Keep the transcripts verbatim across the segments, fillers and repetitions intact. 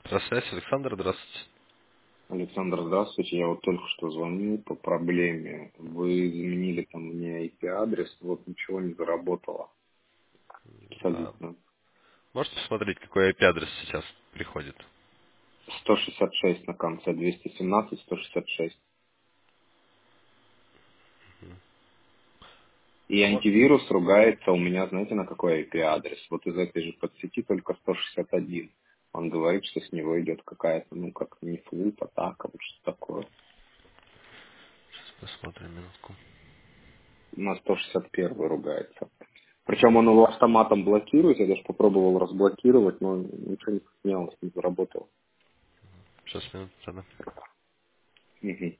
Здравствуйте, Александр, здравствуйте. Александр, здравствуйте. Я вот только что звонил по проблеме. Вы изменили там мне ай пи-адрес, вот ничего не заработало. А Абсолютно. можете посмотреть, какой ай пи-адрес сейчас приходит? сто шестьдесят шесть на конце, двести семнадцать сто шестьдесят шесть. И А мо- антивирус ругается у меня, знаете, на какой ай пи-адрес? Вот из этой же подсети только сто шестьдесят один. Он говорит, что с него идет какая-то, ну, как не флут, атака, вот что такое. Посмотрим минутку. На сто шестьдесят один ругается. Причем он его автоматом блокирует, я даже попробовал разблокировать, но ничего не поменялось, не заработало. Сейчас, минуту тогда. Мгм.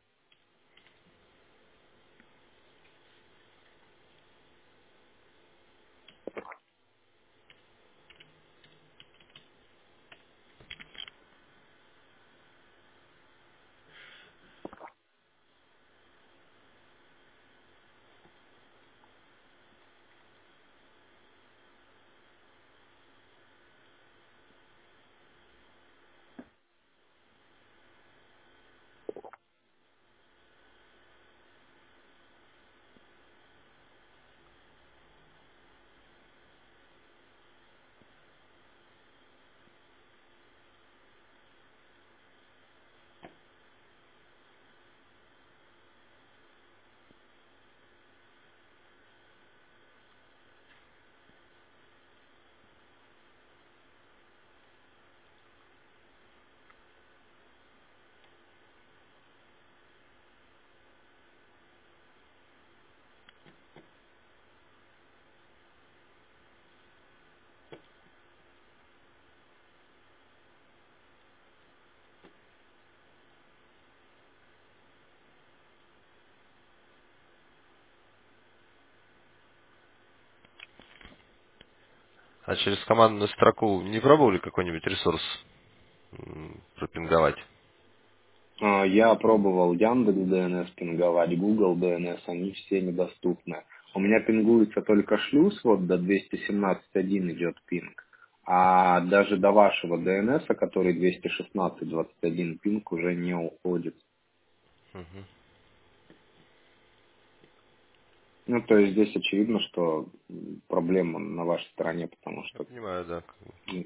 А через командную строку не пробовали какой-нибудь ресурс м, пропинговать? А, Я пробовал Яндекс ди эн эс пинговать, Google ди эн эс, они все недоступны. У меня пингуется только шлюз, вот до двести семнадцать точка один идет пинг. А даже до вашего ди эн эс, который двести шестнадцать точка двадцать один пинг уже не уходит. Мгм. Ну, то есть здесь очевидно, что м, проблема на вашей стороне, потому Я что понимаю, да. как бы. м,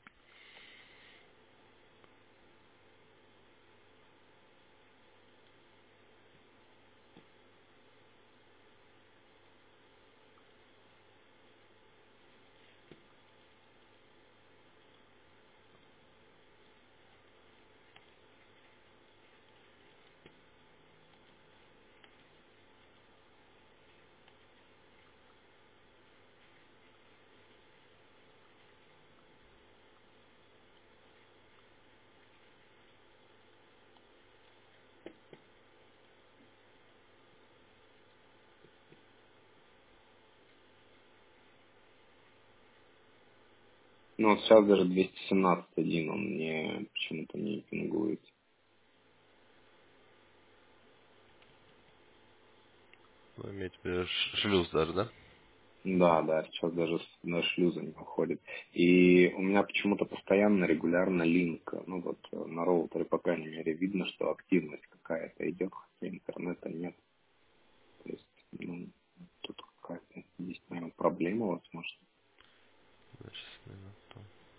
ну, вот сейчас даже двести семнадцать точка один он мне почему-то не пингует. Ну, иметь в виду ш- шлюз даже, да? Да, да, сейчас даже с- на шлюза не уходит. И у меня почему-то постоянно, регулярно линк. Ну вот э, на роутере, по крайней мере, видно, что активность какая-то идет, хотя интернета нет. То есть, ну, тут какая-то есть, наверное, проблема, возможно. Значит, минуту.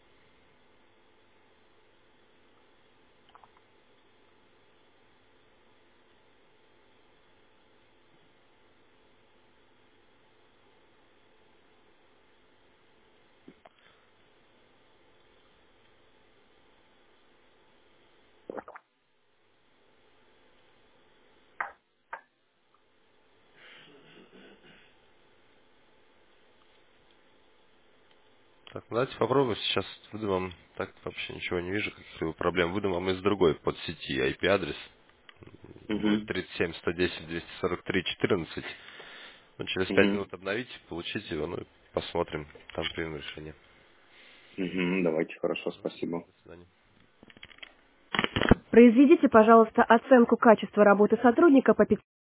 Так, ну, давайте попробуем. Сейчас выдам вам, так вообще ничего не вижу, каких-либо проблем. Выдам вам из другой подсети ай пи-адрес. Будет Угу, тридцать семь сто десять двести сорок три четырнадцать. Ну, через пять угу, минут обновите, получите его, ну и посмотрим, там примем решение. угу, давайте, хорошо, спасибо. До свидания. Произведите, пожалуйста, оценку качества работы сотрудника по